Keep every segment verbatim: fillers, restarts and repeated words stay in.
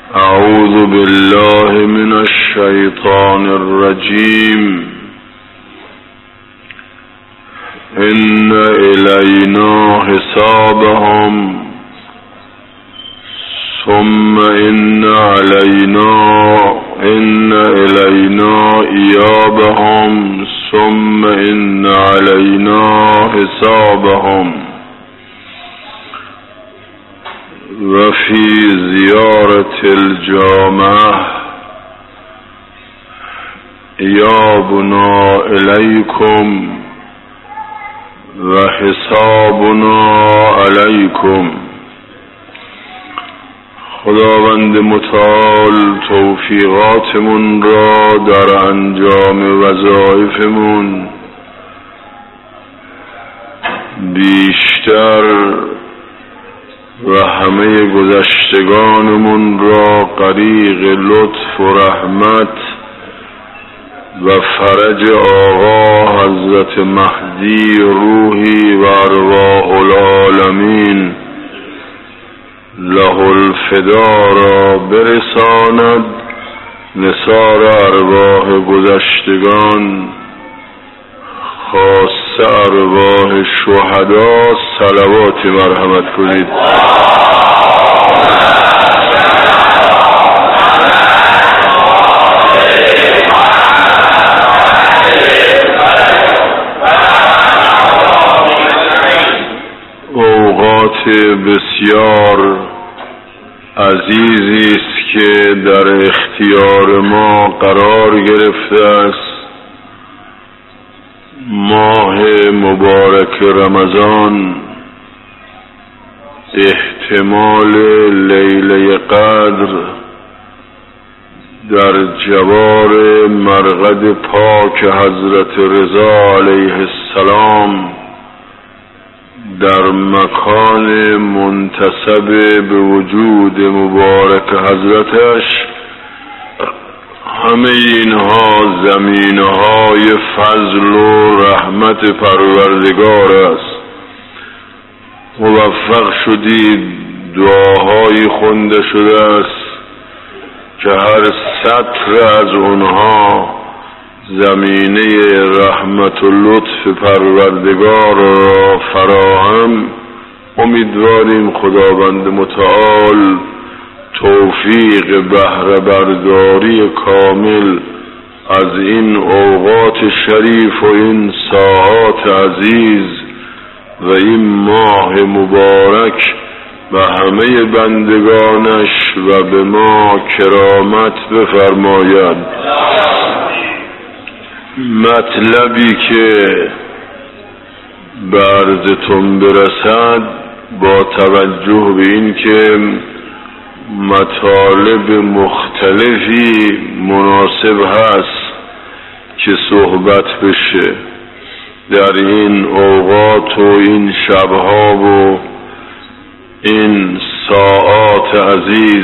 اعوذ بالله من الشیطان الرجیم. ان الینا حسابهم ثم ان علینا ان الینا ایابهم ثم ان علینا حسابهم. و فی زیارت الجامعه ایابنا الیکم و حسابنا علیکم. خداوند متعال توفیقاتمون را در انجام وظایفمون بیشتر و همه گذشتگانمون را غریق لطف و رحمت و فرج آقا حضرت مهدی روحی و ارواح العالمین له الفدا را برساند. نثار ارواح گذشتگان خاصه ارواح شهدا صلوات مرحمت کنید. اوقات بسیار عزیزی است که در اختیار ما قرار گرفته است. ماه مبارک رمضان، احتمال لیله قدر در جوار مرقد پاک حضرت رضا علیه السلام در مکان منتسب به وجود مبارک حضرتش، همه اینها زمینهای فضل و رحمت پروردگار است. موفق شدید دعاهایی خونده شده است که هر سطر از اونها زمینه رحمت و لطف پروردگار را فراهم. امیدواریم خداوند متعال توفیق بهره برداری کامل از این اوقات شریف و این ساعات عزیز و این ماه مبارک و همه بندگانش و به ما کرامت بفرماید. مطلبی که به عرضتون برسد با توجه به این که مطالب مختلفی مناسب هست که صحبت بشه در این اوقات و این شبها و این ساعات عزیز.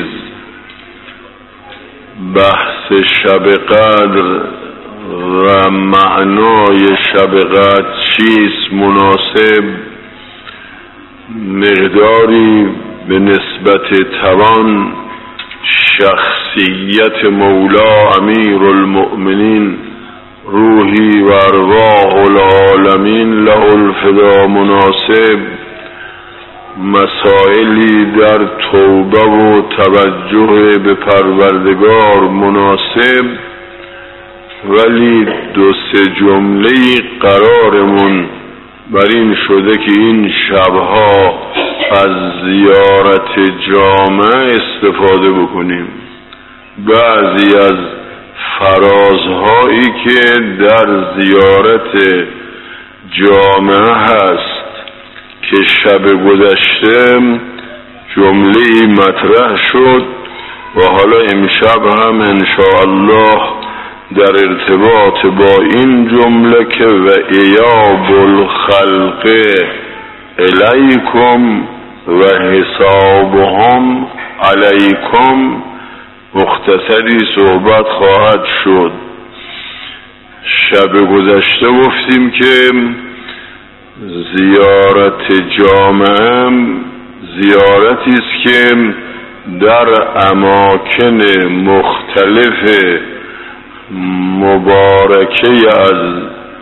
بحث شب قدر و معنای شب قدر چیست مناسب، مقداری به نسبت توان شخصیت مولا امیر المؤمنین روحی و ارواح العالمین له الفدا مناسب، مسائلی در توبه و توجه به پروردگار مناسب، ولی دو سه جمله قرارمون بر این شده که این شبها از زیارت جامعه استفاده بکنیم. بعضی از فرازهایی که در زیارت جامعه هست که شب گذشته جمله‌ای مطرح شد و حالا امشب هم انشاءالله در ارتباط با این جمله که و ایاب الخلق الیکم و حسابهم علیکم مختصری صحبت خواهد شد. شب گذشته گفتیم که زیارت جامعه زیارتی است که در اماکن مختلف مبارکه از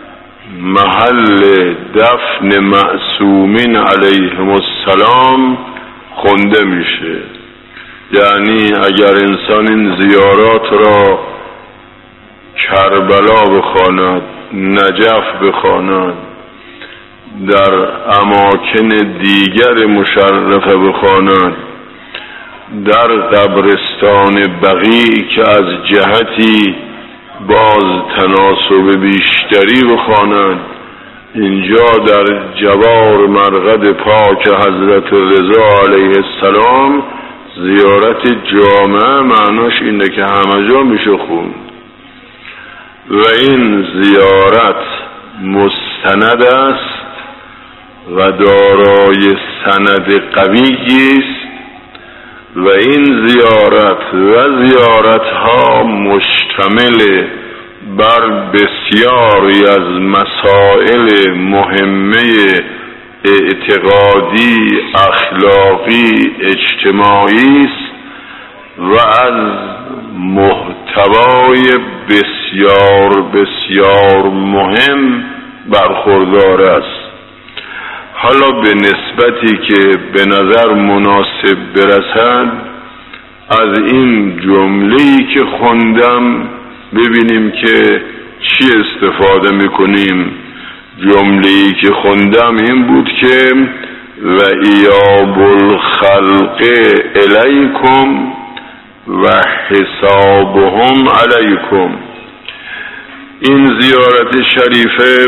محل دفن معصومین علیهم السلام خونده میشه. یعنی اگر انسان این زیارات را کربلا بخواند، نجف بخواند، در اماکن دیگر مشرفه بخواند، در قبرستان بقیع که از جهتی باز تناسب بیشتری بخواند، اینجا در جوار مرقد پاک حضرت رضا علیه السلام زیارت جامعه معناش اینه که همه جا میشه خوند و این زیارت مستند است و دارای سند قوی است و این زیارت و زیارتها مشتمل بر بسیاری از مسائل مهمه اعتقادی، اخلاقی، اجتماعی است و از محتوای بسیار بسیار مهم برخوردار است. حالا به نسبتی که به نظر مناسب برسد از این جمله‌ای که خوندم ببینیم که چی استفاده میکنیم. جمله‌ای که خوندم این بود که و ایاب الخلق الیکم و حسابهم علیکم. این زیارت شریفه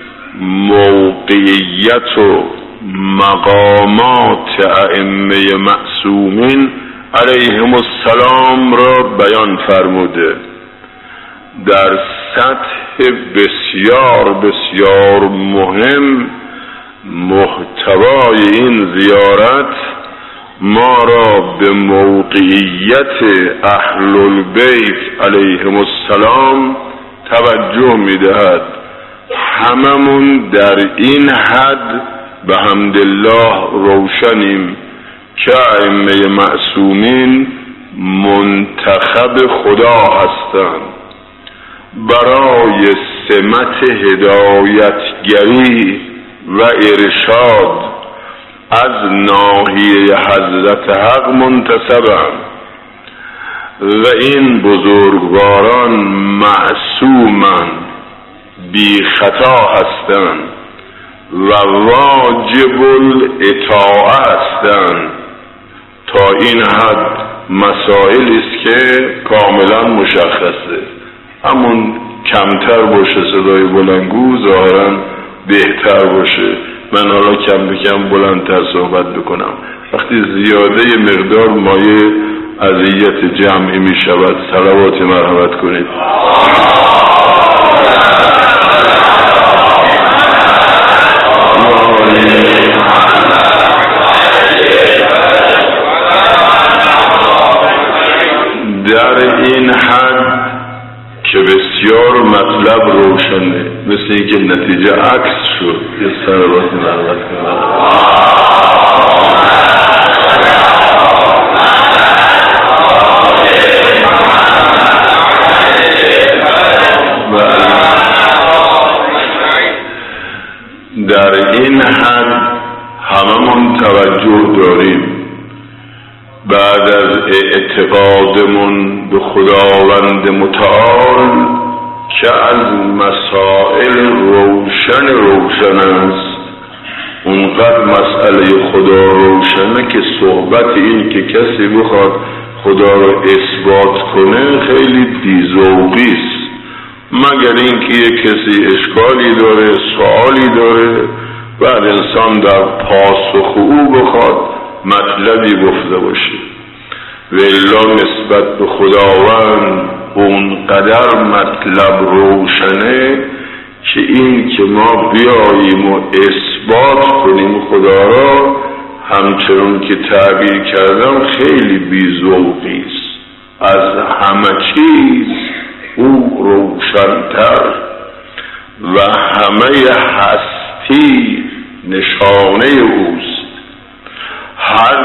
موقعیت و مقامات ائمه معصومین علیهم السلام را بیان فرموده. در سطح بسیار بسیار مهم محتوای این زیارت ما را به موقعیت اهل البیت علیهم السلام توجه می‌دهد. هممون در این حد به حمدالله روشنیم که ائمه معصومین منتخب خدا هستند برای سمت هدایتگری و ارشاد از ناحیه حضرت حق منتسبند و این بزرگواران معصومند، بی خطا هستند و واجب الاطاعه هستند. تا این حد مسائلی است که کاملا مشخصه. همون کمتر باشه صدای بلندگو ظاهرا بهتر باشه. من حالا کم به کم بلندتر صحبت بکنم. وقتی زیاده مقدار مایه اذیت جمعی می شود صلوات مرحمت کنید. در این حد که بسیار مطلب روشنه، مثل اینکه نتیجه عکس شد. یه صلوات مرحمت کنید. در این حد هممون توجه داریم بعد از اعتقادمون به خداوند متعال که از مسائل روشن روشن است. اونقدر مسئله خدا روشنه که صحبت این که کسی بخواد خدا رو اثبات کنه خیلی بی‌ذوقی است، مگر اینکه یک کسی اشکالی داره، سوالی داره، بعد انسان در پاسخ او بخواد مطلبی گفته باشه. و الا نسبت به خداوند اونقدر مطلب روشنه که این که ما بیاییم و اثبات کنیم خدا را همچنان که تعبیر کردم خیلی بی‌ذوقی است. از همه چیز او روشن‌تر و همه هستی نشانه اوست. هر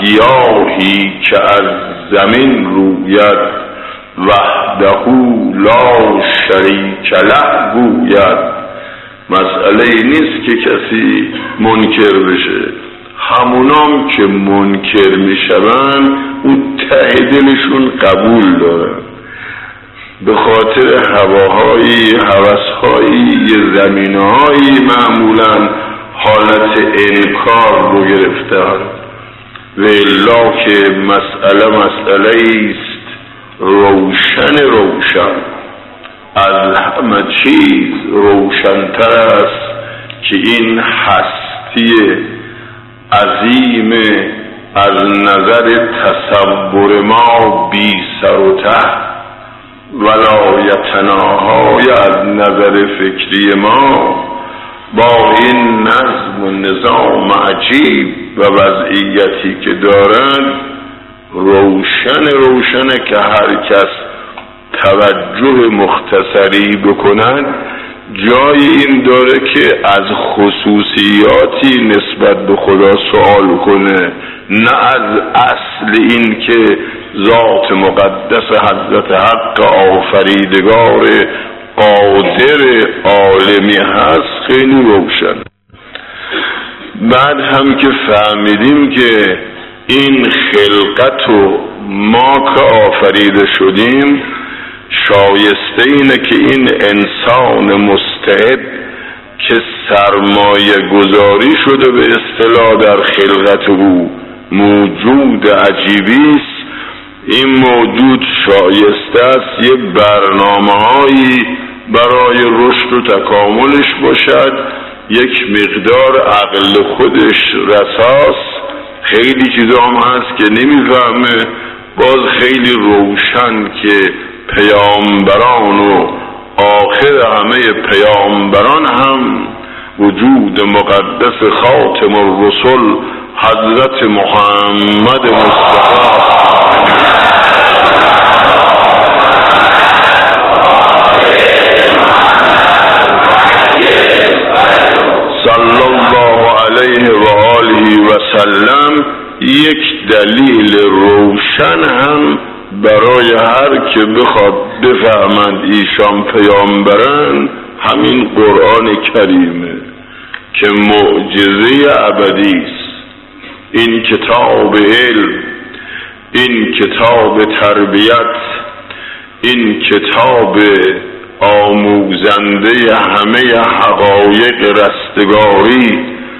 گیاهی که از زمین روید وحده لا شریک له گوید. مسئله ای نیست که کسی منکر بشه، همونام که منکر میشون اون ته دلشون قبول دارن، به خاطر هواهایی هوسهایی زمینهایی معمولا حالت انکار رو گرفتن. و الا که مسئله مسئله ایست روشن روشن، از همه چیز روشنتر است که این هستی عظیم از نظر تصور ما بی سر و ته، ولایتناهای از نظر فکری ما با این نظم و نظام عجیب و وضعیتی که دارند روشن روشنه که هر کس توجه مختصری بکنند جای این داره که از خصوصیاتی نسبت به خدا سوال کنه، نه از اصل این که ذات مقدس حضرت حق آفریدگار قادر عالمی هست. خیلی روشن. بعد هم که فهمیدیم که این خلقت و ما که آفریده شدیم شایسته اینه که این انسان مستعد که سرمایه گذاری شده به اصطلاح در خلقت او موجود عجیبی است، این موجود شایسته است یه برنامه‌هایی برای رشد و تکاملش باشد، یک مقدار عقل خودش رساس، خیلی چیزا هم هست که نمیفهمه، باز خیلی روشن که پیامبران و آخر همه پیامبران هم وجود مقدس خاتم الرسل حضرت محمد مصطفی صلی الله علیه و آله و سلم یک دلیل روشن هم برای هر که بخواد بفهمند ایشان پیامبرن همین قرآن کریمه که معجزه ابدی است. این کتاب علم، این کتاب تربیت، این کتاب آموزنده همه حقایق رستگاری،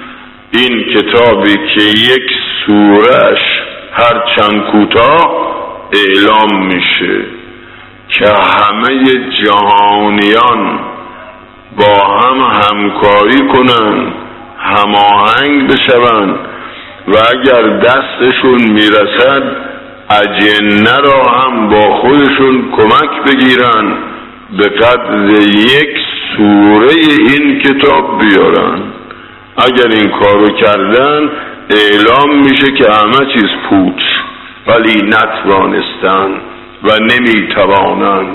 این کتابی که یک سوره‌اش هر چند کوتاه اعلام میشه که همه جهانیان با هم همکاری کنن، هماهنگ بشون و اگر دستشون میرسد اجنه را هم با خودشون کمک بگیرن به قدر یک سوره این کتاب بیارن. اگر این کارو کردن اعلام میشه که همه چیز پوچ، ولی نتوانستن و نمیتوانند.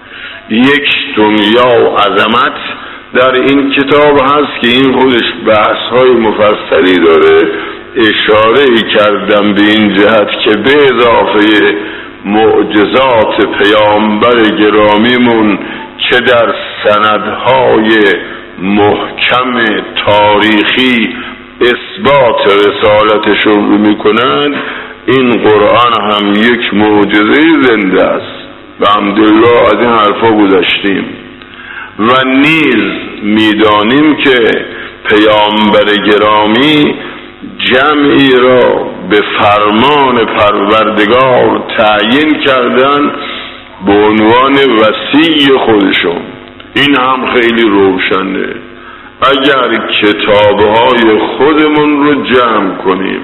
یک دنیا و عظمت در این کتاب هست که این خودش بحث های مفصلی داره. اشاره کردم به این جهت که به اضافه معجزات پیامبر گرامیمون که در سندهای محکم تاریخی اثبات رسالتشون رو میکنند، این قرآن هم یک معجزه زنده است و الحمدلله از این حرفا گذشتیم و نیز میدانیم که پیامبر گرامی جمعی را به فرمان پروردگار تعیین کردن به عنوان وصی خودشون. این هم خیلی روشنه. اگر کتابهای خودمون رو جمع کنیم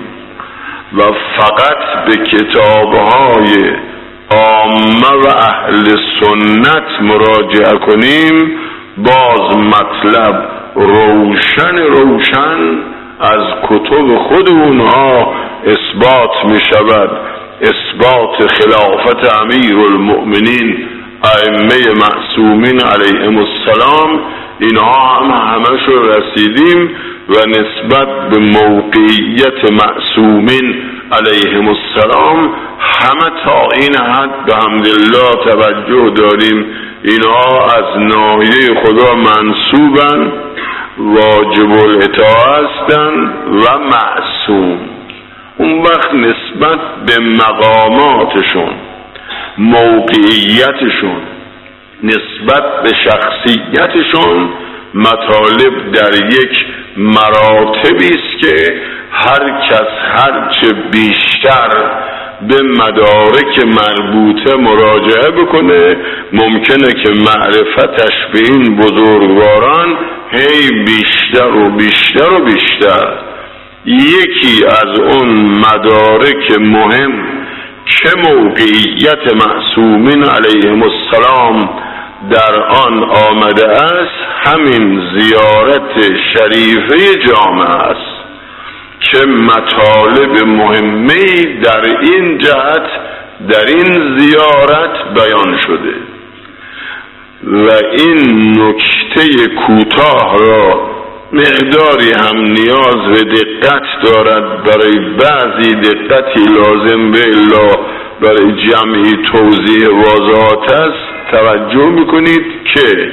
و فقط به کتابهای عامه و اهل سنت مراجعه کنیم باز مطلب روشن روشن از کتب خود اونها اثبات می شود. اثبات خلافت امیر المؤمنین ائمه معصومین علیهم السلام، اینها هم همش رو رسیدیم و نسبت به موقعیت معصومین علیهم السلام همه تا این حد به حمدالله توجه داریم اینها از ناحیه خدا منصوبن، واجب الاطاعه هستن و معصوم. اون وقت نسبت به مقاماتشون، موقعیتشون، نسبت به شخصیتشون مطالب در یک مراتبی است که هر کس هرچه بیشتر به مدارک مربوطه مراجعه بکنه ممکنه که معرفتش به این بزرگواران هی بیشتر و بیشتر و بیشتر. یکی از اون مدارک مهم که موقعیت معصومین علیهم السلام در آن آمده است همین زیارت شریفه جامع است که مطالب مهمی در این جهت در این زیارت بیان شده و این نکته کوتاه را مقداری هم نیاز به دقت دارد، برای بعضی دقتی لازم به الا برای جمعی توضیح واضحات است. توجه میکنید که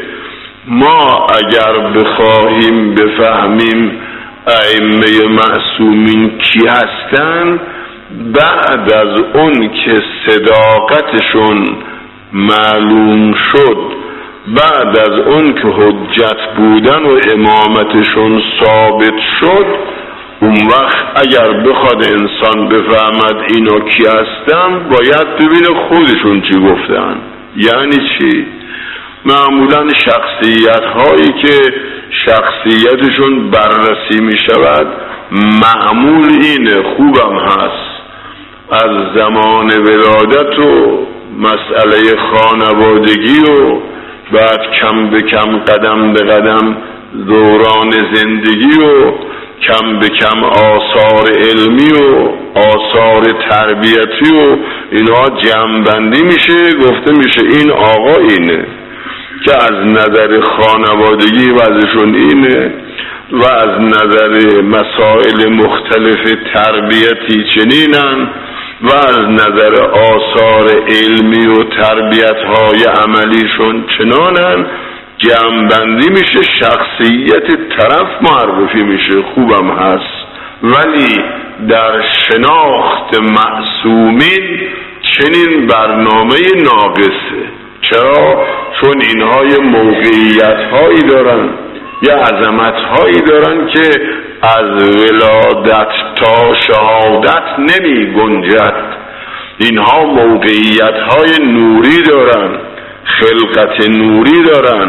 ما اگر بخواهیم بفهمیم ائمه معصومین کی هستند، بعد از اون که صداقتشون معلوم شد، بعد از اون که حجت بودن و امامتشون ثابت شد، اون وقت اگر بخواد انسان بفهمد اینا کی هستن باید ببینه خودشون چی گفتن. یعنی چی؟ معمولا شخصیت هایی که شخصیتشون بررسی می شود معمول اینه، خوبم هست، از زمان ولادت و مسئله خانوادگی و بعد کم به کم قدم به قدم دوران زندگی و کم به کم آثار علمی و آثار تربیتی و اینها جمع‌بندی میشه، گفته میشه این آقا اینه که از نظر خانوادگی وضعشون اینه و از نظر مسائل مختلف تربیتی چنینن و از نظر آثار علمی و تربیت‌های عملیشون چنانن. جمع‌بندی میشه، شخصیت طرف معرفی میشه، خوبم هست. ولی در شناخت معصومین چنین برنامه ناقصه. چرا؟ چون اینها یه موقعیت هایی دارن، یه عظمت هایی دارن که از ولادت تا شهادت نمی گنجد. اینها موقعیت های نوری دارن، خلقت نوری دارن،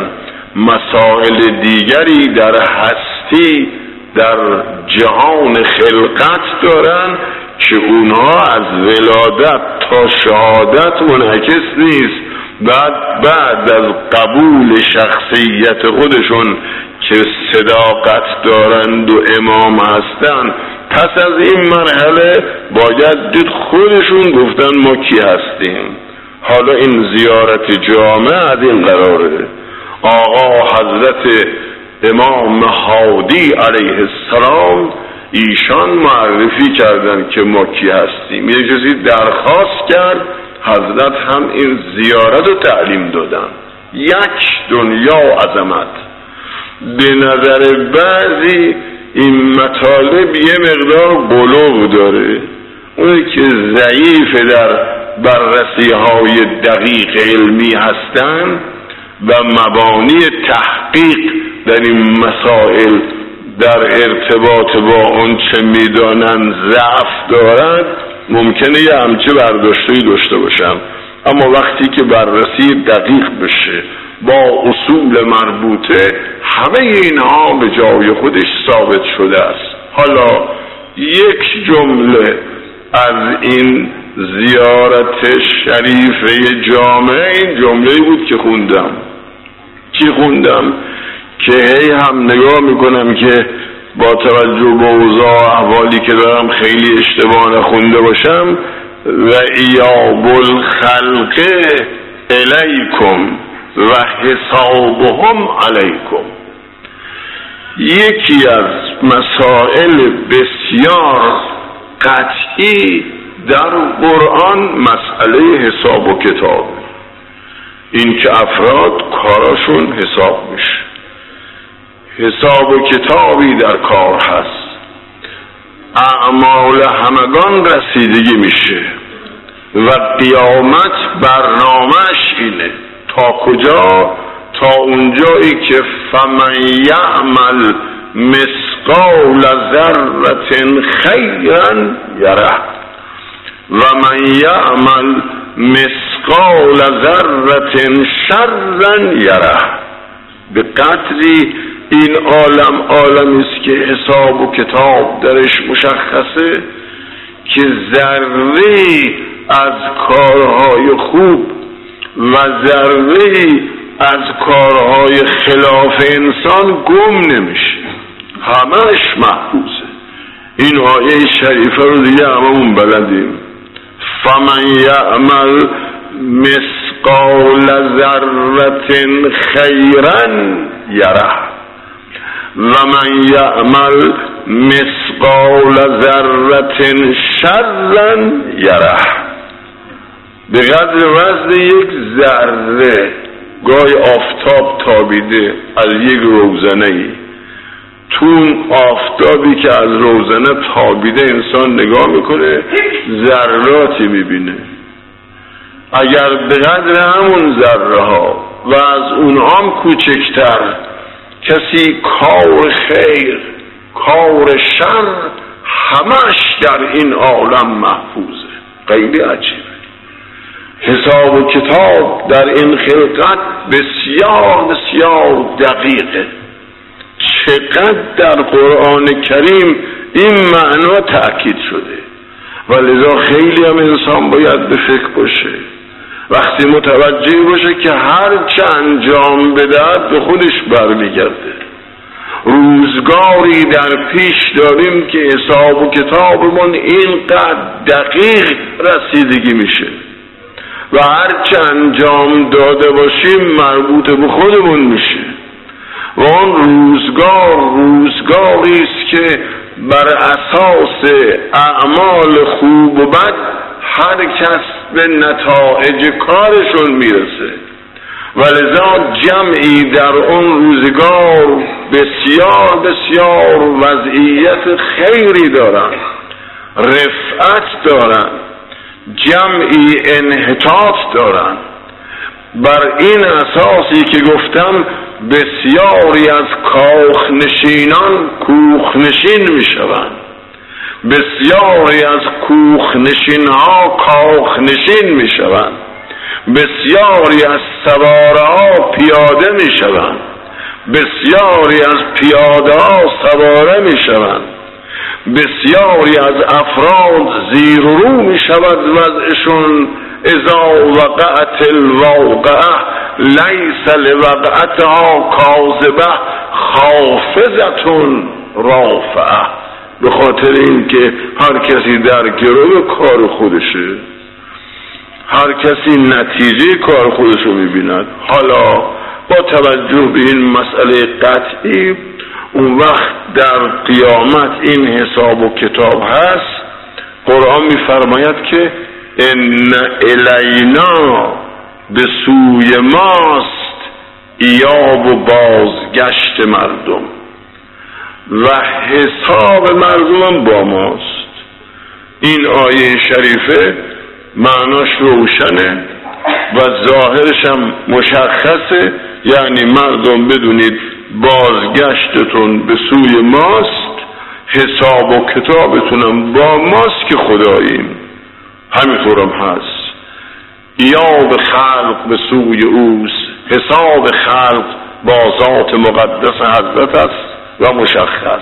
مسائل دیگری در هستی در جهان خلقت دارن که اونها از ولادت تا شهادت منعکس نیست. بعد بعد از قبول شخصیت خودشون که صداقت دارند و امام هستند، پس از این مرحله باید دید خودشون گفتن ما کی هستیم. حالا این زیارت جامع از این قراره. آقا حضرت امام هادی علیه السلام ایشان معرفی کردن که ما کی هستیم. یه کسی درخواست کرد، حضرت هم این زیارت رو تعلیم دادن. یک دنیا عظمت. به نظر بعضی این مطالب یه مقدار بلوغ داره، اونی که ضعیف در بررسی های دقیق علمی هستن و مبانی تحقیق در این مسائل در ارتباط با اون چه میدانن ضعف دارد، ممکنه یه همچه برداشتی داشته باشم. اما وقتی که بررسی دقیق بشه با اصول مربوطه، همه اینها به جای خودش ثابت شده است. حالا یک جمله از این زیارت شریفه جامع، این جمله بود که خوندم چی خوندم که هی هم نگاه میکنم که با توجه به اوضاع احوالی که دارم خیلی اشتباه نخونده باشم. و ایاب الخلق الیکم و حسابهم علیکم. یکی از مسائل بسیار قطعی در قرآن مسئله حساب و کتاب، این که افراد کاراشون حساب میشه، حساب و کتابی در کار هست، اعمال همگان رسیدگی میشه و قیامت برنامهش اینه. تا کجا؟ تا اونجایی که فمن یعمل مثقال ذره خیرا یره و من یعمل مثقال ذره شرا یره. به قدری این عالم عالمی است که حساب و کتاب درش مشخصه که ذره‌ای از کارهای خوب و ذره‌ای از کارهای خلاف انسان گم نمیشه، همه‌اش محفوظه. این آیه شریفه رو دیگه هممون بلدیم. فمن یعمل مثقال ذره خیرا یره و من یعمل مثقال ذره شرا یره. به قدر وزن یک ذره گاهی آفتاب تابیده از یک روزنه‌ای، تو اون آفتابی که از روزنه تابیده انسان نگاه میکنه ذراتی میبینه. اگر به قدر همون ذره ها و از اون هم کوچکتر کسی کار خیر کار شر همش در این عالم محفوظه. خیلی عجیبه. حساب و کتاب در این خلقت بسیار بسیار دقیقه. چقدر در قرآن کریم این معنا تأکید شده و لذا خیلی هم انسان باید به فکر باشه، وقتی متوجه باشه که هر چه انجام بدهد به خودش برمیگرده. روزگاری در پیش داریم که حساب و کتابمون اینقدر دقیق رسیدگی میشه و هر چه انجام داده باشیم مربوط به خودمون میشه و اون روزگار روزگاری است که بر اساس اعمال خوب و بد هر کس به نتایج کارشون میرسه و لذا جمعی در اون روزگار بسیار بسیار وضعیت خیری دارن، رفعت دارن، جمعی انحطاط دارن. بر این اساسی که گفتم بسیاری از کاخ نشینان کوخ نشین می شوند، بسیاری از کوخ نشین ها کاخ نشین می شوند، بسیاری از سواره ها پیاده می شوند، بسیاری از پیاده ها سواره می شوند، بسیاری از افراد زیر و رو می شود وضعشون. اذا وقعت الواقعه لیس لوقعتها کاذبه خافضة رافعه. به خاطر این که هر کسی در گرو کار خودشه، هر کسی نتیجه کار خودشو میبیند. حالا با توجه به این مسئله قطعی اون وقت در قیامت این حساب و کتاب هست. قرآن میفرماید که ان الینا به سوی ماست ایاب و بازگشت مردم و حساب مردم با ماست. این آیه شریفه معناش روشنه و ظاهرش هم مشخصه، یعنی مردم بدونید بازگشتتون به سوی ماست، حساب و کتابتونم با ماست که خداییم. همینطورم هست. ایاب خلق به سوی اوست، حساب خلق با ذات مقدس حضرت است و مشخص.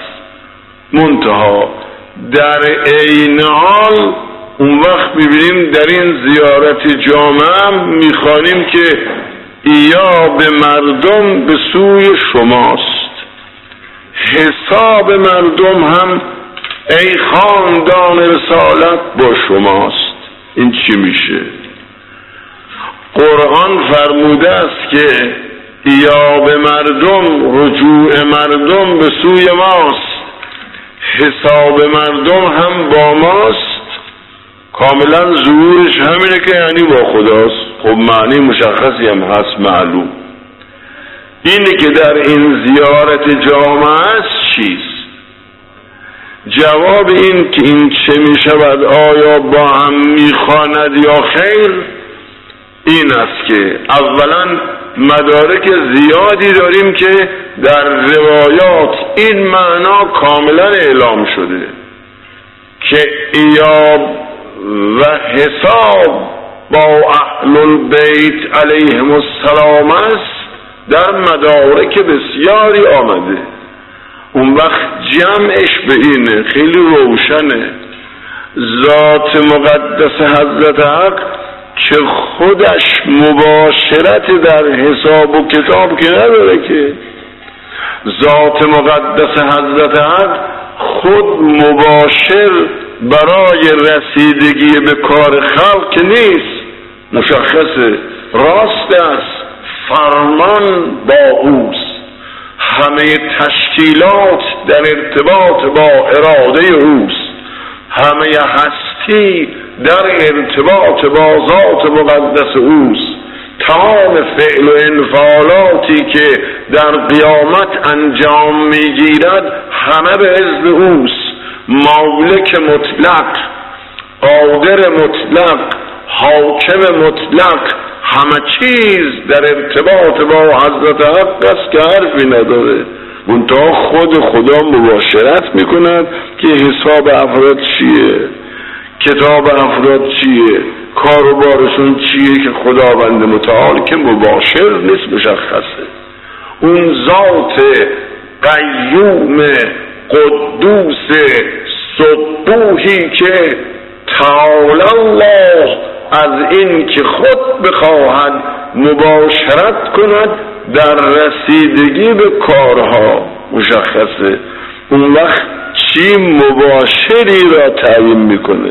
منتها در عین حال اون وقت میبینیم در این زیارت جامعه هم میخوانیم که ایاب مردم به سوی شماست، حساب مردم هم ای خاندان رسالت با شماست. این چی میشه؟ قرآن فرموده است که ایاب مردم، رجوع مردم به سوی ماست، حساب مردم هم با ماست، کاملا ظهورش همینه که یعنی با خداست. خب معنی مشخصی هم هست معلوم. اینه که در این زیارت جامعه است چیست؟ جواب این که این چه می شود، آیا با هم می خواند یا خیر، این است که اولا مدارک زیادی داریم که در روایات این معنا کاملا اعلام شده که ایاب و حساب با اهل البیت علیهم السلام است، در مدارک بسیاری آمده. اون وقت جمعش به اینه، خیلی روشنه. ذات مقدس حضرت حق که خودش مباشرت در حساب و کتاب که نداره، که ذات مقدس حضرت حق خود مباشر برای رسیدگی به کار خلق که نیست، مشخصه، راست است، فرمان با اوست، همه تشکیلات در ارتباط با اراده اوست، همه هستی در ارتباط با ذات مقدس اوست، تمام فعل و انفعالاتی که در قیامت انجام میگیرد همه به اذن اوست، مالک مطلق، قادر مطلق، حاکم مطلق، همه چیز در ارتباط با حضرت حق است که حرفی نداره. منتها خود خدا مباشرت میکند که حساب افراد چیه، کتاب افراد چیه، کار و بارشون چیه، که خداوند متعال که مباشر نیست، مشخصه. اون ذات قیوم قدوس سبوحی که تعالی الله از این که خود بخواهد مباشرت کند در رسیدگی به کارها، مشخصه. اون وقت چی مباشری را تعیین میکنه؟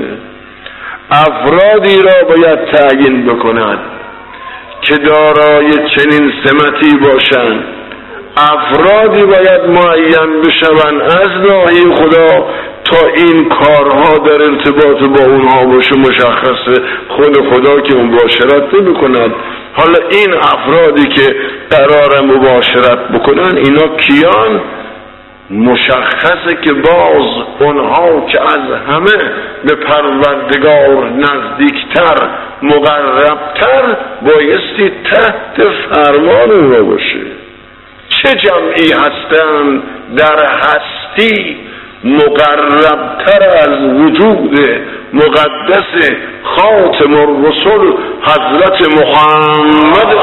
افرادی را باید تعیین بکند که دارای چنین سمتی باشند، افرادی باید معین بشوند از ناحیه خدا تا این کارها در ارتباط با اونها باشه، مشخصه. خود خدا که مباشرت نمی‌کند. حالا این افرادی که قرار مباشرت بکنن اینا کیان؟ مشخصه که باز اونها که از همه به پروردگار نزدیکتر، مقربتر، بایستی تحت فرمان اونها باشه. چه جمعی هستند در هستی مقربتر از وجود مقدس خاتم الرسل حضرت محمد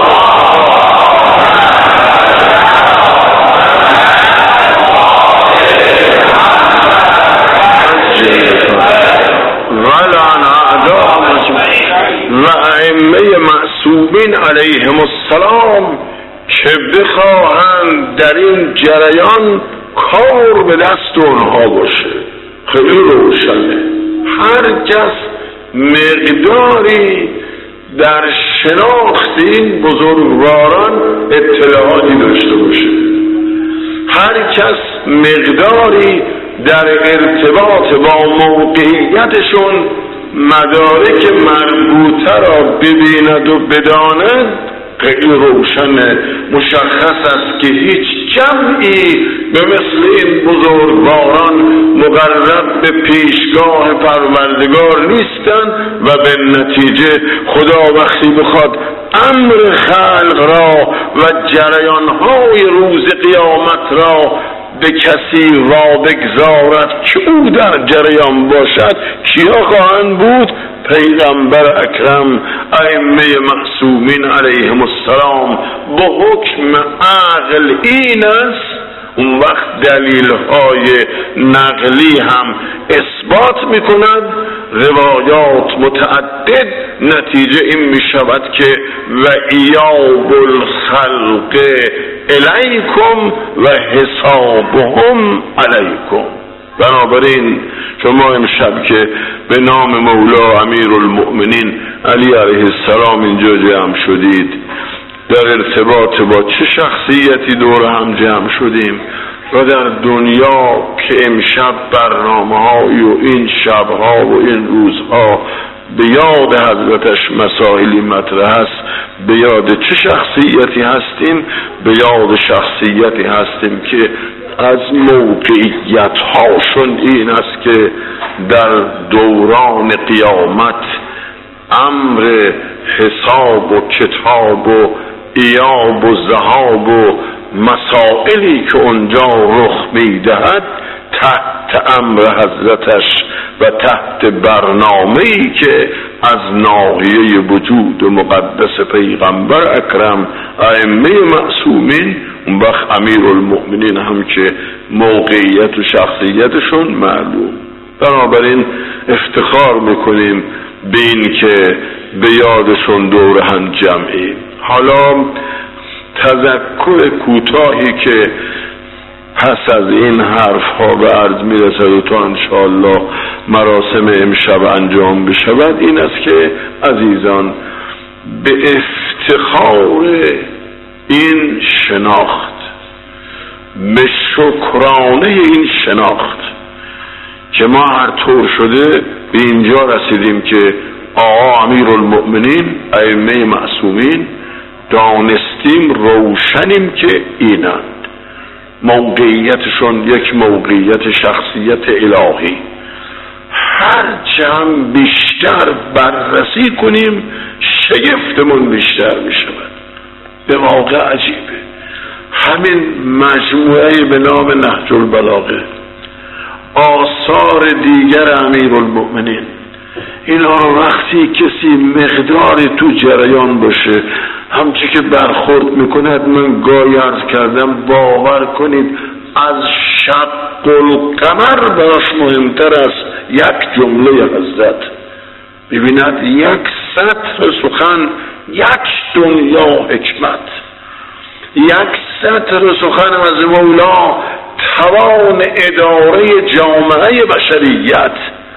و ائمه معصومین علیهم السلام که بخواهند در این جریان کار به دست اونها باشه. خیلی روشنه. هر کس مقداری در شناخت این بزرگواران اطلاعاتی داشته باشه، هر کس مقداری در ارتباط با موقعیتشون مدارک مربوطه را ببیند و بداند، خیلی روشن مشخص است که هیچ جمعی به مثل این بزرگواران مقرب به پیشگاه پروردگار نیستند و به نتیجه خدا وقتی بخواد امر خلق را و جریانهای روز قیامت را به کسی را بگذارد که او در جریان باشد، کیا خواهند بود؟ پیغمبر اکرم، ائمه معصومین علیهم السلام. با حکم عقل این است. اون وقت دلیل‌های نقلی هم اثبات می‌کند، روایات متعدد، نتیجه این می‌شود که و ایاب الخلق الیکم و حسابهم علیکم. بنابراین شما امشب که به نام مولا امیرالمؤمنین علی علیه السلام اینجا جمع شدید، در ارتباط با چه شخصیتی دور هم جمع شدیم؟ و در دنیا که امشب برنامه های و این شبها و این روزها به یاد حضرتش مسائلی مطرح است، به یاد چه شخصیتی هستیم؟ به یاد شخصیتی هستیم که از موقعیت هاشون این است که در دوران قیامت امر حساب و کتاب و ایاب و ذهاب و مسائلی که اونجا رخ میدهد تحت امر حضرتش و تحت برنامه‌ای که از ناحیه وجود مقدس پیغمبر اکرم ائمه معصومین، اون وقت امیرالمؤمنین هم که موقعیت و شخصیتشون معلوم. بنابراین افتخار میکنیم به این که به یادشون دور هم جمعیم. حالا تذکر کوتاهی که پس از این حرف ها به عرض میرسد تا انشاءالله مراسم امشب انجام بشود این است که عزیزان به افتخار این شناخت، به شکرانه این شناخت که ما هر طور شده به اینجا رسیدیم که آقا امیرالمؤمنین ائمه معصومین دانستیم روشنیم که اینند، موقعیتشون یک موقعیت شخصیت الهی. هرچه هم بیشتر بررسی کنیم شگفتمون بیشتر می شود. به واقع عجیبه. همین مجموعه به نام نهج البلاغه، آثار دیگر امیرالمؤمنین، اینا وقتی کسی مقداری تو جریان باشه همچی که برخورد میکند، من گاهی عرض کردم باور کنید از شق القمر براش مهمتر است یک جمله حضرت. ببیند یک سطر سخن یک دنیا حکمت، یک سطر سخن از مولا توان اداره جامعه بشریت،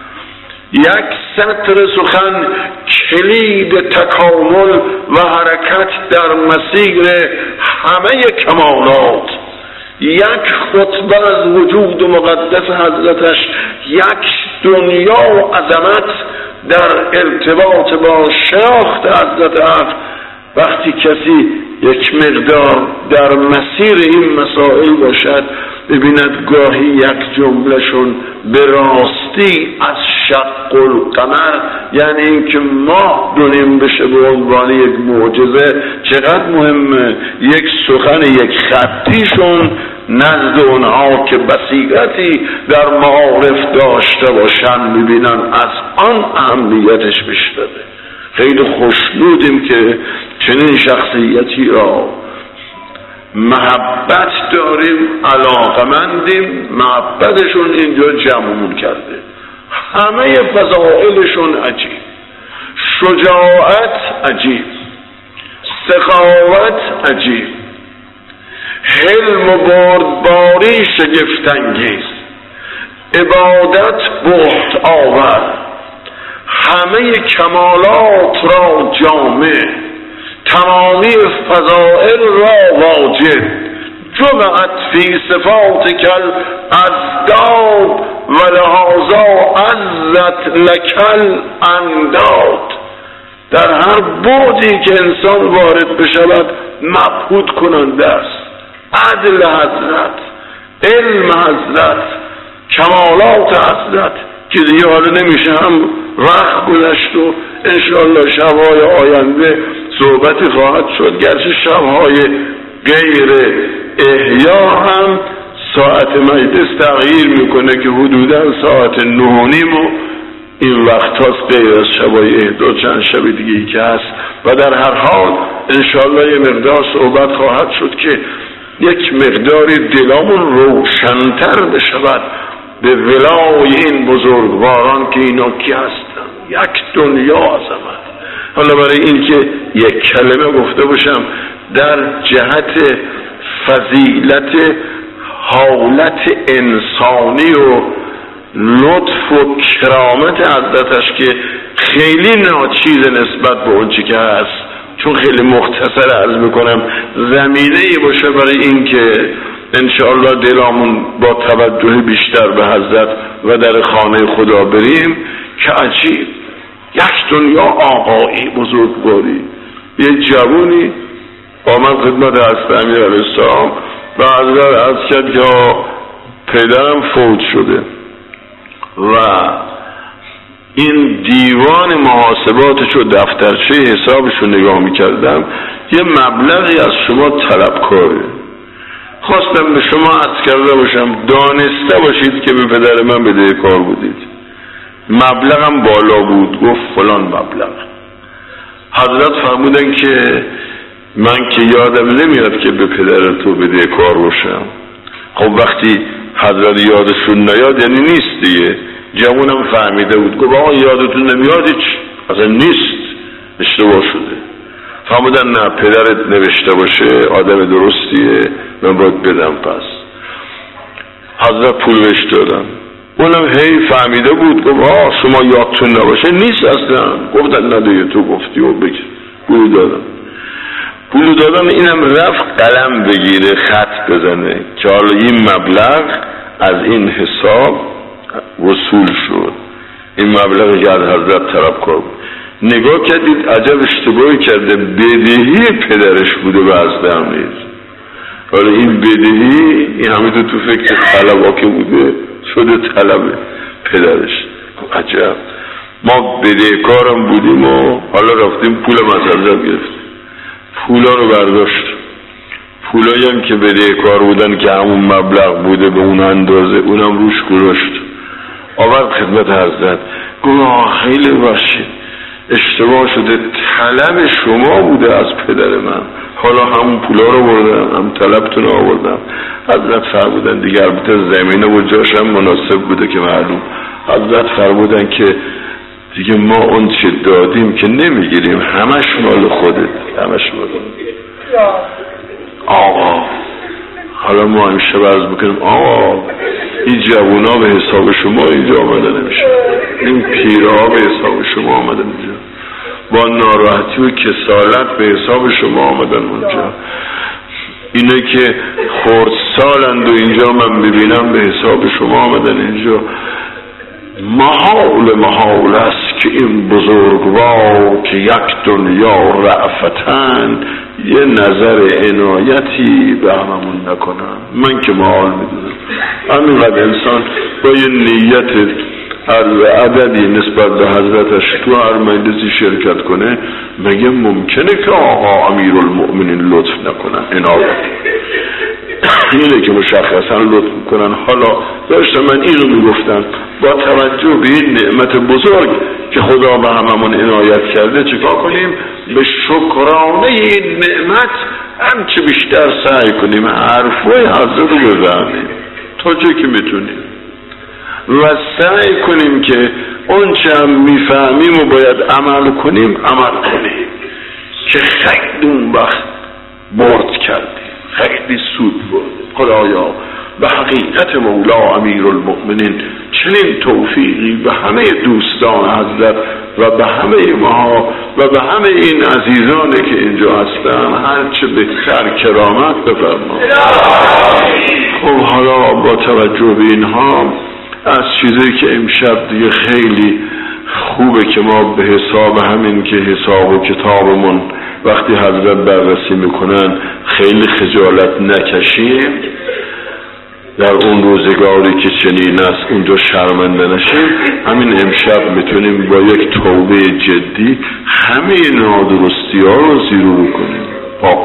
یک سطر سخن کلید تکامل و حرکت در مسیر همه کمالات، یک خطبه از وجود مقدس حضرتش، یک دنیا و عظمت در ارتباط با شناخت حضرت حق. وقتی کسی یک مقدار در مسیر این مسائل باشد ببیند گاهی یک جملهشون به راستی از شق القمر، یعنی اینکه ماه دونیم بشه به عنوان یک معجزه چقدر مهمه. یک سخن یک خطیشون نزد اونها که بصیرتی در معارف داشته باشن ببینن از آن اهمیتش بیشتره. خیلی خوشنودیم که چنین شخصیتی را محبت داریم، علاقمندیم، محبتشون اینجا جمعمون کرده. همه فضائلشون عجیب، شجاعت عجیب، سخاوت عجیب، حلم و بردباری شگفت‌انگیز، عبادت بهت آور، همه کمالات را جامع، تمامی فضائل را واجد، جمعت فی صفات کل ازداد و لحاظا عزت لکل انداد. در هر بعدی که انسان وارد بشود مبهوت کننده است. عدل حضرت، علم حضرت، کمالات حضرت که دیگه حالا نمیشه هم وقت گذشت و انشاءالله شبهای آینده صحبتی خواهد شد. گرچه شبهای غیر احیا هم ساعت مجلس تغییر میکنه که حدودا ساعت نه و نیم و این وقت هاست غیر از شبهای احدا چند شب دیگه ای که هست. و در هر حال انشاءالله یه مقدار صحبت خواهد شد که یک مقداری دلامون روشنتر بشود به ولای این بزرگواران که اینا کی هستن. یک دنیا عظمت. حالا برای این که یک کلمه گفته باشم در جهت فضیلت حالت انسانی و لطف و کرامت حضرتش که خیلی ناچیز نسبت به اون چی که هست، چون خیلی مختصر عرض میکنم زمینه‌ای باشه برای این که انشاءالله دلمون با توجه بیشتر به حضرت و در خانه خدا بریم که عجیب یک دنیا آقایی بزرگواری. یه جوونی آمد خدمت حضرت امیر علیه السلام و حضرت عرض کرد یا پدرم فوت شده و این دیوان محاسباتش و دفترچه حسابش رو نگاه میکردم، یه مبلغی از شما طلبکاره. خواستم به شما عرض کرده باشم دانسته باشید که به پدر من بدهکار بودید. مبلغم بالا بود، گفت فلان مبلغ. حضرت فرمودن که من که یادم نمیاد که به پدر تو بدهکار باشم. خب وقتی حضرت یادشون نیاد یعنی نیست دیگه. جوونم فهمیده بود، گفت آقا یادتون نمیاد هیچ اصلا نیست، اشتباه شده. فرمودن نه پدرت نوشته باشه آدم درستیه من باید بدم. پس حضرت پول بهش دادم. اونم هی فهمیده بود، گفت آه شما یادتون نباشه نیست اصلا. گفتن نه دیگه تو گفتی و بگیر. پول دادم. پول دادم اینم رفت قلم بگیره خط بزنه که حالا این مبلغ از این حساب وصول شد. این مبلغی که از حضرت طلبکار بود. نگاه کردید عجب اشتباهی کرده، بدهی پدرش بوده و از دم نیست. حالا این بدهی این همه تو فکر طلب ها که بوده شده طلب پدرش. عجب ما بدهکارم بودیم و حالا رفتیم پول مذرب گرفتیم. پولا رو برداشت. پولایی هم که بدهکار بودن که همون مبلغ بوده به اون اندازه اونم روش گذاشت. آورد خدمت حضرت گفت خیلی باشید اشتباه شده، طلب شما بوده از پدر من، حالا همون پولا رو بردم هم طلبتون آوردم. حضرت فرمودن دیگه البته زمینه و جاش هم مناسب بوده که معلوم. حضرت فرمودن که دیگه ما اون چه دادیم که نمیگیریم، همش مال خودت، همش مال آقا. حالا ما همیشه عرض بکنیم آقا این جوونا به حساب شما اینجا آمده نمیشه، این پیرها به حساب شما آمدن اینجا، با ناراحتی و کسالت به حساب شما آمدن اونجا. اینه که خورد سالند و اینجا من ببینم به حساب شما آمدن اینجا. محال محال است که این بزرگوار که یک دنیا رأفتن یه نظر عنایتی به هممون نکنن. من که محال میدونم همینقدر انسان با یه نیت عددی نسبت به حضرتش تو هر مجلسی شرکت کنه، مگه ممکنه که آقا امیرالمؤمنین لطف نکنن؟ عنایت اینه که مشخصا لطف کنن. حالا داشتم من این رو میگفتم با توجه به این نعمت بزرگ که خدا به هممون عنایت کرده چیکار کنیم؟ به شکرانه این نعمت همچه بیشتر سعی کنیم حرفای حضرت رو بزنیم تا چه که میتونیم و سعی کنیم که اون چه هم میفهمیم و باید عمل کنیم عمل کنیم که خیلی اون وقت برد کردیم، خیلی سود برد. خدایا به حقیقت مولا امیرالمؤمنین چنین توفیقی به همه دوستان حضرت و به همه ما و به همه این عزیزانی که اینجا هستن هرچه بهتر کرامت بفرما. خب حالا با توجه به اینها از چیزی که امشب دیگه خیلی خوبه که ما به حساب همین که حساب و کتابمون وقتی حضرت بررسی میکنن خیلی خجالت نکشیم، در اون روزگاری که چنین است اونجا شرمنده نشیم. همین امشب میتونیم با یک توبه جدی همه نادرستی ها رو زیرو کنیم، پاک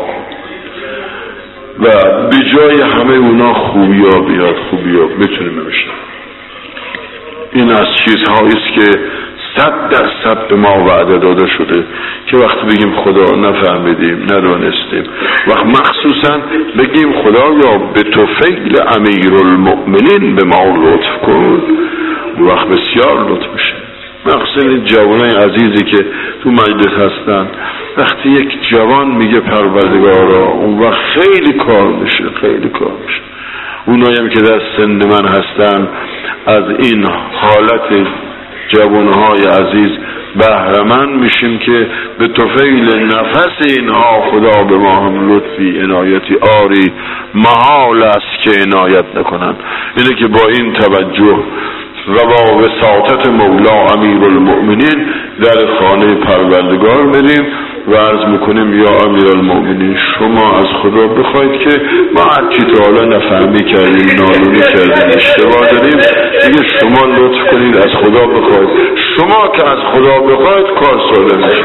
و به جای همه اونا خوبی ها بیاد، خوبی ها میتونیم بشیم. این از چیزهایی است که صد درصد به ما وعده داده شده که وقتی بگیم خدا نفهمیدیم ندانستیم، وقت مخصوصا بگیم خدا یا به توفیق امیرالمؤمنین به ما لطف کن، وقت بسیار لطف میشه. مخصوصا جوانای عزیزی که تو مجلس هستن، وقتی یک جوان میگه پروردگارا اون وقت خیلی کار میشه، خیلی کار میشه. اونایی که در سن من هستن از این حالت جوانهای عزیز بهره‌مند میشیم که به طفیل نفس اینها خدا به ما هم لطفی عنایتی آری محال است که عنایت نکنن. اینه که با این توجه و با وساطت مولا امیرالمؤمنین در خانه پروردگار بریم و عرض میکنیم یا امیرالمؤمنین شما از خدا بخواید که ما هرچی تا حالا نفهمی کردیم نادونی کردیم اشتباه داریم دیگه شما لطف کنید از خدا بخواید. شما که از خدا بخواید کار ساده میشه.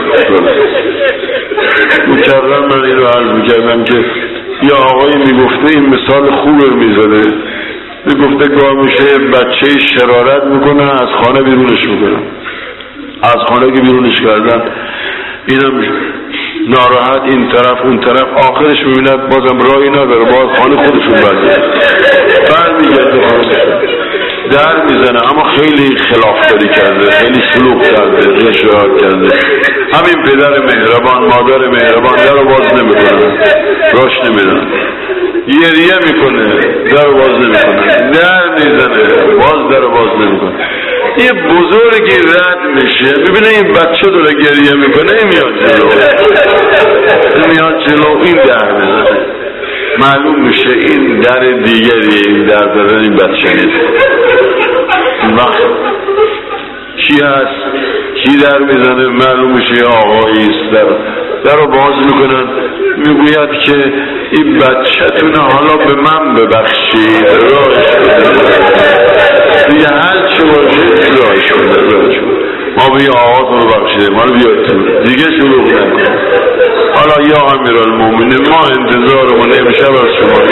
مکررم من این رو عرض میکردم که یا آقایی میگفته این مثال خوبه میزده، میگفته گاه میشه بچه شرارت میکنه از خانه بیرونش میکنه، از خانه که بیرونش کردن اینم ناراحت این طرف اون طرف، آخرش میبیند بازم راهی نداره باز خانه خودشون برده برمیگرده خانه در میزنه اما خیلی خلافکاری کرده، خیلی سلوک کرده، رشوه کرده. همین پدر مهربان مادر مهربان در رو باز نمیکنه، راش نمیدن، گریه میکنه در رو باز نمیکنه، در میزنه باز در رو باز نمیکنه. یه بزرگی رد میشه میبینه این بچه داره گریه میکنه، این میاد جلو این میاد جلو این در میزنه، معلوم میشه این در دیگری، این در داره این بچه نیست. وقت کی هست کی در میزنه معلوم میشه آقایی است، در در رو باز میکنن میگوید که این بچه تونه حالا به من ببخشید راش دیگه هر چه باشه راش کنه راش کنه ما به یه آقاتون رو بخشیده ما رو بیاد تو دیگه شروع نکن. حالا یا امیرالمؤمنین ما انتظارمون امشب از شما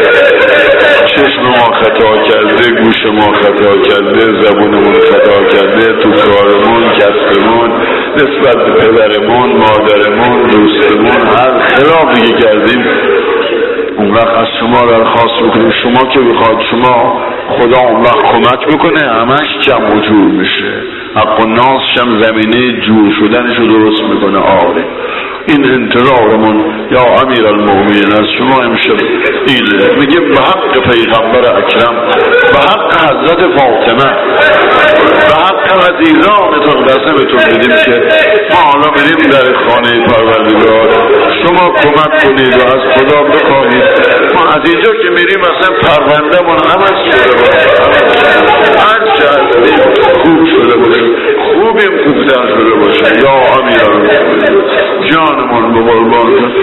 چشم ما خطا کرده، گوش ما خطا کرده، زبونمون خطا کرده، تو کارمون کسبمون نسبت به پدرمون مادرمون دوستمون هر خلافی که کردیم اون وقت از شما درخواست میکنیم شما که بخواد شما خدا اون وقت کمک میکنه همش جمع و جور میشه، حق و ناس هم زمینه جور شدنش رو درست میکنه. آره این انتظارمون یا امیرالمؤمنین از شما امشب اینه. میگه به حق پیغمبر اکرم، به حق حضرت فاطمه، به حق عزیزانتون قسمتون بدیم که ما حالا بریم در خانه پروردگار شما کمک کنید و از خدا بخواهید ما از اینجا که میریم اصلا پرونده من عوض شده